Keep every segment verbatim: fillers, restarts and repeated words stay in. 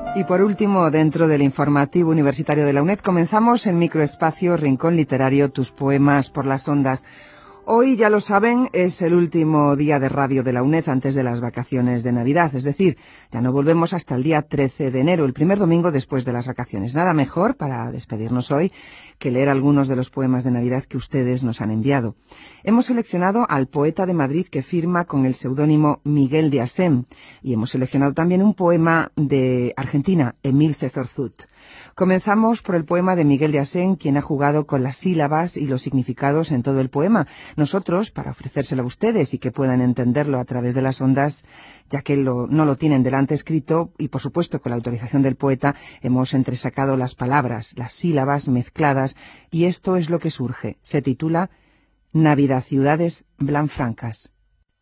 Y por último, dentro del informativo universitario de la UNED, comenzamos el microespacio Rincón Literario, tus poemas por las ondas. Hoy, ya lo saben, es el último día de radio de la UNED antes de las vacaciones de Navidad, es decir, ya no volvemos hasta el día trece de enero, el primer domingo después de las vacaciones. Nada mejor para despedirnos hoy que leer algunos de los poemas de Navidad que ustedes nos han enviado. Hemos seleccionado al poeta de Madrid que firma con el seudónimo Miguel de Asén, y hemos seleccionado también un poema de Argentina, Emilce Zorzut. Comenzamos por el poema de Miguel de Asén, quien ha jugado con las sílabas y los significados en todo el poema. Nosotros, para ofrecérselo a ustedes y que puedan entenderlo a través de las ondas, ya que lo, no lo tienen delante escrito, y por supuesto con la autorización del poeta, hemos entresacado las palabras, las sílabas mezcladas, y esto es lo que surge. Se titula Navidad Ciudades Blanfrancas.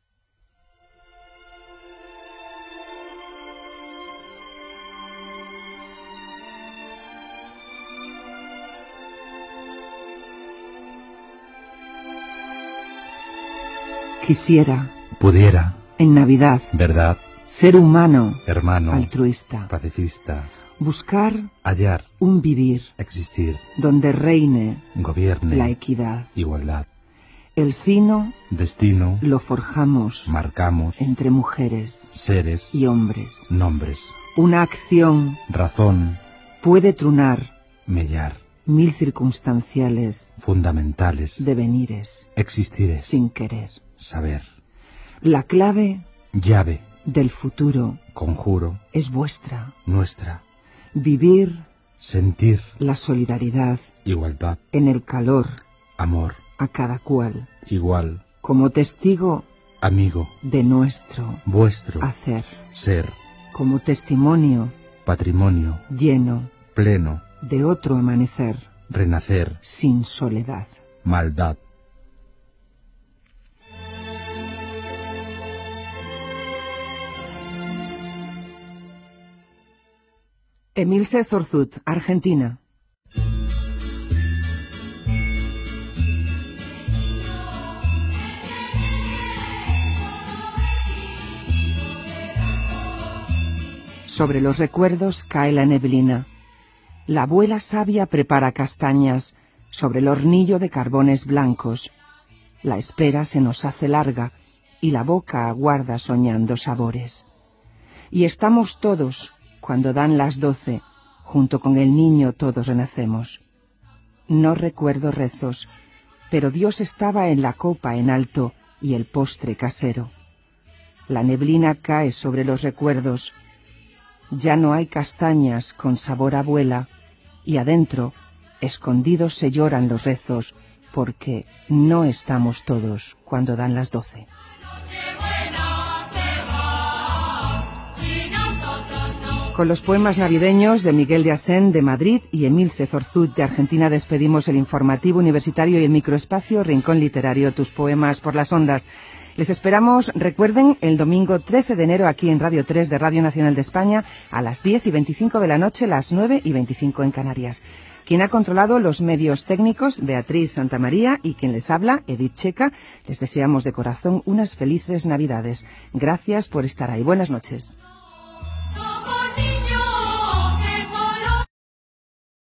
Quisiera, pudiera, en Navidad, verdad, ser humano, hermano, altruista, pacifista, buscar, hallar, un vivir, existir, donde reine, gobierne, la equidad, igualdad. El sino, destino, lo forjamos, marcamos, entre mujeres, seres y hombres. Nombres, una acción, razón, puede trunar, mellar, mil circunstanciales, fundamentales, devenires, existires, sin querer. Saber. La clave, llave, del futuro, conjuro, es vuestra, nuestra. Vivir, sentir, la solidaridad, igualdad, en el calor, amor, a cada cual, igual, como testigo, amigo, de nuestro, vuestro, hacer, ser, como testimonio, patrimonio, lleno, pleno, de otro amanecer, renacer, sin soledad. Maldad. Emilce Zorzut, Argentina. Sobre los recuerdos cae la neblina. La abuela sabia prepara castañas sobre el hornillo de carbones blancos. La espera se nos hace larga y la boca aguarda soñando sabores. Y estamos todos, cuando dan las doce, junto con el niño todos renacemos. No recuerdo rezos, pero Dios estaba en la copa en alto y el postre casero. La neblina cae sobre los recuerdos. Ya no hay castañas con sabor a abuela, y adentro, escondidos se lloran los rezos, porque no estamos todos cuando dan las doce. Con los poemas navideños de Miguel de Asén de Madrid y Emilce Zorzut de Argentina despedimos el informativo universitario y el microespacio Rincón Literario, tus poemas por las ondas. Les esperamos, recuerden, el domingo trece de enero aquí en Radio tres de Radio Nacional de España a las diez y veinticinco de la noche, las nueve y veinticinco en Canarias. Quien ha controlado los medios técnicos, Beatriz Santamaría, y quien les habla, Edith Checa, les deseamos de corazón unas felices Navidades. Gracias por estar ahí. Buenas noches.